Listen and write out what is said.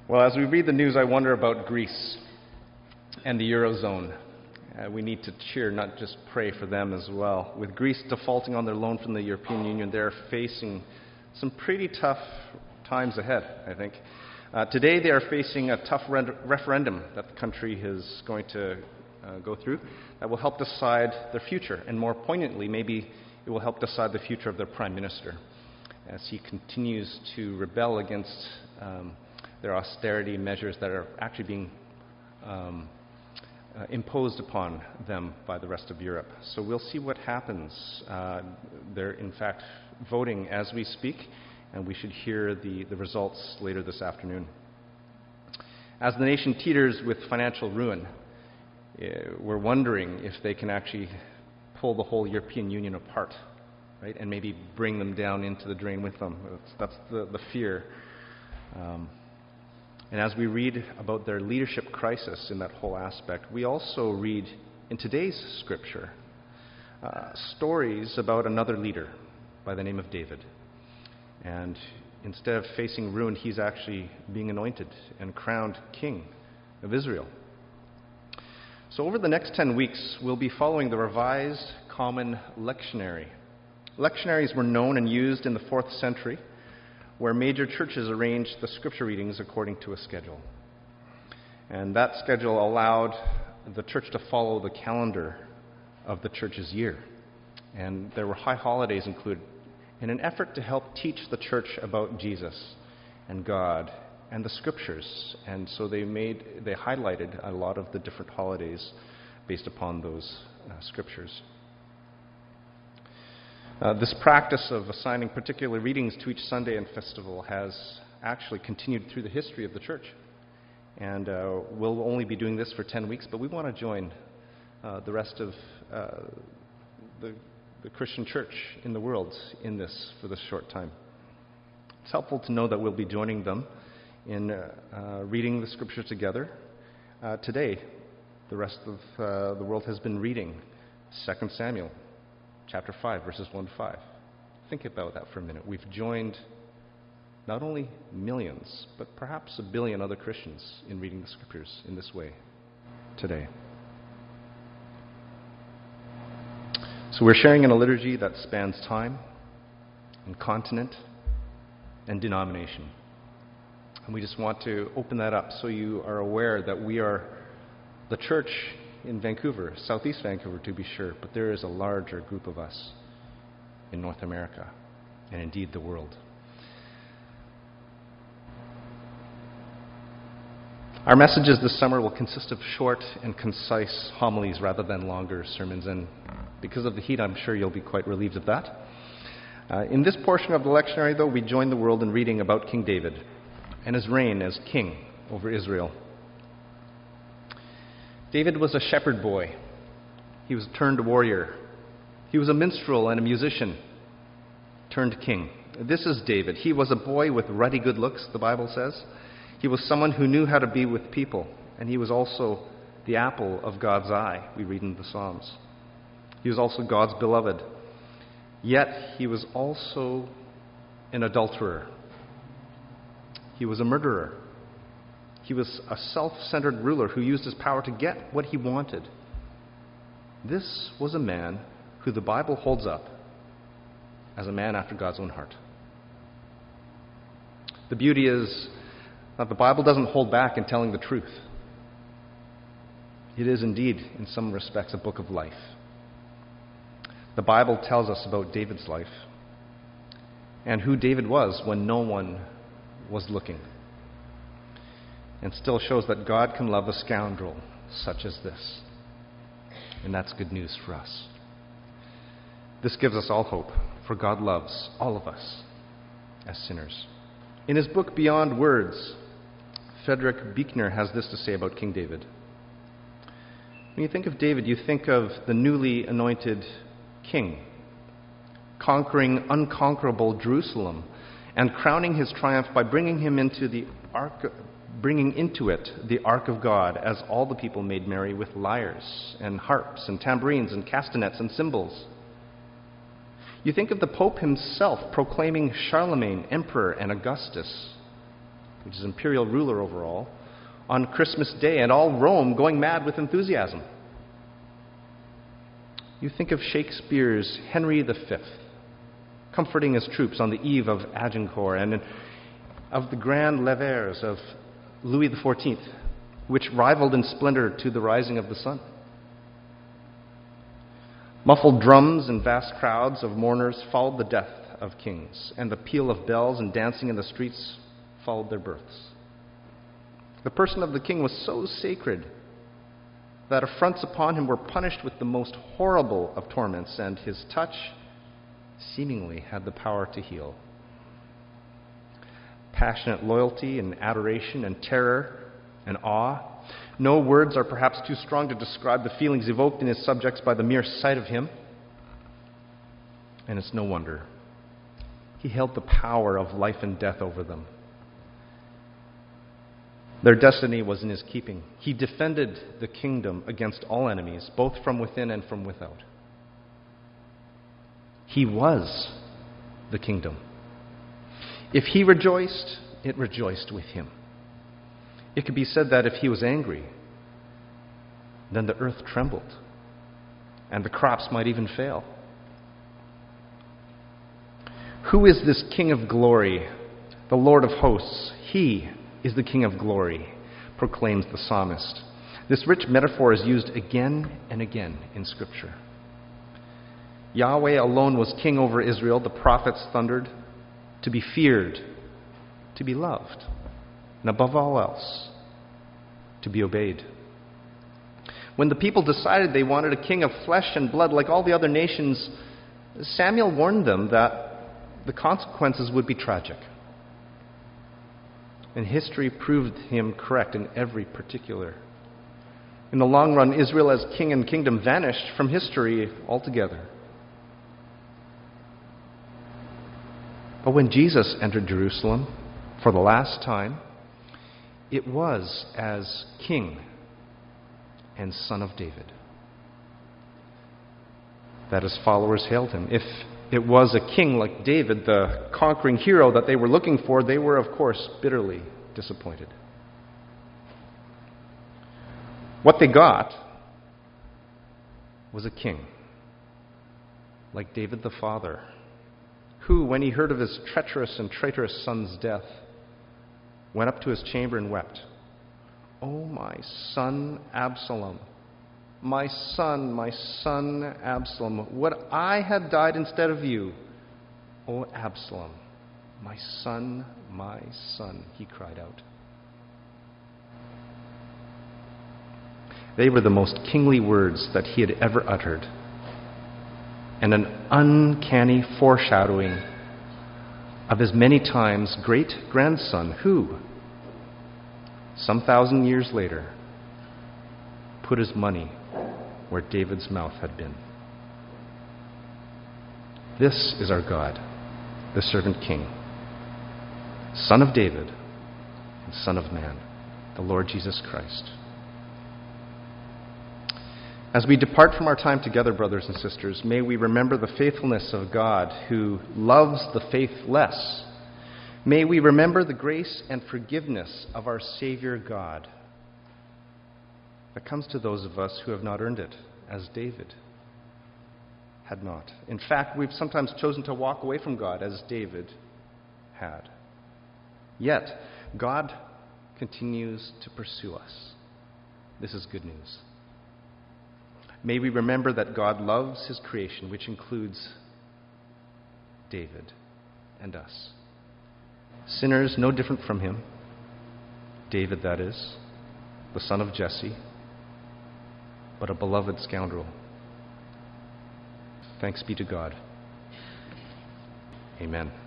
Well, as we read the news, I wonder about Greece and the Eurozone. We need to cheer, not just pray for them as well. With Greece defaulting on their loan from the European Union, they're facing some pretty tough times ahead, I think. Today they are facing a tough referendum that the country is going to go through that will help decide their future. And more poignantly, maybe it will help decide the future of their prime minister as he continues to rebel against their austerity measures that are actually being imposed upon them by the rest of Europe. So we'll see what happens. They're in fact voting as we speak, and we should hear the results later this afternoon. As the nation teeters with financial ruin, we're wondering if they can actually pull the whole European Union apart, right, and maybe bring them down into the drain with them. That's the fear. And as we read about their leadership crisis in that whole aspect, we also read in today's scripture stories about another leader by the name of David. And instead of facing ruin, he's actually being anointed and crowned king of Israel. So over the next 10 weeks, we'll be following the Revised Common Lectionary. Lectionaries were known and used in the 4th century, where major churches arranged the scripture readings according to a schedule. And that schedule allowed the church to follow the calendar of the church's year. And there were high holidays included in an effort to help teach the church about Jesus and God and the scriptures. And so they highlighted a lot of the different holidays based upon those scriptures. This practice of assigning particular readings to each Sunday and festival has actually continued through the history of the church. And we'll only be doing this for 10 weeks, but we want to join the rest of the Christian church in the world in this for this short time. It's helpful to know that we'll be joining them in reading the scriptures together. Today, the rest of the world has been reading 2 Samuel. Chapter 5, verses 1 to 5. Think about that for a minute. We've joined not only millions, but perhaps 1 billion other Christians in reading the scriptures in this way today. So we're sharing in a liturgy that spans time and continent and denomination. And we just want to open that up so you are aware that we are the church in Vancouver, southeast Vancouver to be sure, but there is a larger group of us in North America and indeed the world. Our messages this summer will consist of short and concise homilies rather than longer sermons, and because of the heat, I'm sure you'll be quite relieved of that. In this portion of the lectionary, though, we join the world in reading about King David and his reign as king over Israel. David was a shepherd boy. He was turned warrior. He was a minstrel and a musician turned king. This is David. He was a boy with ruddy good looks, the Bible says. He was someone who knew how to be with people, and he was also the apple of God's eye, we read in the Psalms. He was also God's beloved. Yet he was also an adulterer. He was a murderer. He was a self-centered ruler who used his power to get what he wanted. This was a man who the Bible holds up as a man after God's own heart. The beauty is that the Bible doesn't hold back in telling the truth. It is indeed, in some respects, a book of life. The Bible tells us about David's life and who David was when no one was looking, and still shows that God can love a scoundrel such as this. And that's good news for us. This gives us all hope, for God loves all of us as sinners. In his book Beyond Words, Frederick Buechner has this to say about King David. When you think of David, you think of the newly anointed king, conquering unconquerable Jerusalem and crowning his triumph by bringing into it the ark of God, as all the people made merry with lyres and harps and tambourines and castanets and cymbals. You think of the Pope himself proclaiming Charlemagne emperor and Augustus which is imperial ruler over all, on Christmas Day, and all Rome going mad with enthusiasm. You think of Shakespeare's Henry V, comforting his troops on the eve of Agincourt, and of the grand levers of Louis XIV, which rivaled in splendor to the rising of the sun. Muffled drums and vast crowds of mourners followed the death of kings, and the peal of bells and dancing in the streets followed their births. The person of the king was so sacred that affronts upon him were punished with the most horrible of torments, and his touch seemingly had the power to heal. Passionate loyalty and adoration and terror and awe. No words are perhaps too strong to describe the feelings evoked in his subjects by the mere sight of him. And it's no wonder. He held the power of life and death over them. Their destiny was in his keeping. He defended the kingdom against all enemies, both from within and from without. He was the kingdom. If he rejoiced, it rejoiced with him. It could be said that if he was angry, then the earth trembled, and the crops might even fail. Who is this King of glory, the Lord of hosts? He is the King of glory, proclaims the psalmist. This rich metaphor is used again and again in Scripture. Yahweh alone was king over Israel. The prophets thundered, to be feared, to be loved, and above all else, to be obeyed. When the people decided they wanted a king of flesh and blood like all the other nations, Samuel warned them that the consequences would be tragic. And history proved him correct in every particular. In the long run, Israel as king and kingdom vanished from history altogether. But when Jesus entered Jerusalem for the last time, it was as King and Son of David that his followers hailed him. If it was a king like David, the conquering hero that they were looking for, they were, of course, bitterly disappointed. What they got was a king like David the father, who, when he heard of his treacherous and traitorous son's death, went up to his chamber and wept. "Oh, my son Absalom, my son Absalom, would I had died instead of you. Oh, Absalom, my son, he cried out." They were the most kingly words that he had ever uttered, and an uncanny foreshadowing of his many times great-grandson who, some 1,000 years later, put his money where David's mouth had been. This is our God, the servant king, Son of David and Son of Man, the Lord Jesus Christ. As we depart from our time together, brothers and sisters, may we remember the faithfulness of God who loves the faithless. May we remember the grace and forgiveness of our Savior God that comes to those of us who have not earned it, as David had not. In fact, we've sometimes chosen to walk away from God, as David had. Yet, God continues to pursue us. This is good news. May we remember that God loves his creation, which includes David and us. Sinners no different from him. David, that is, the son of Jesse, but a beloved scoundrel. Thanks be to God. Amen.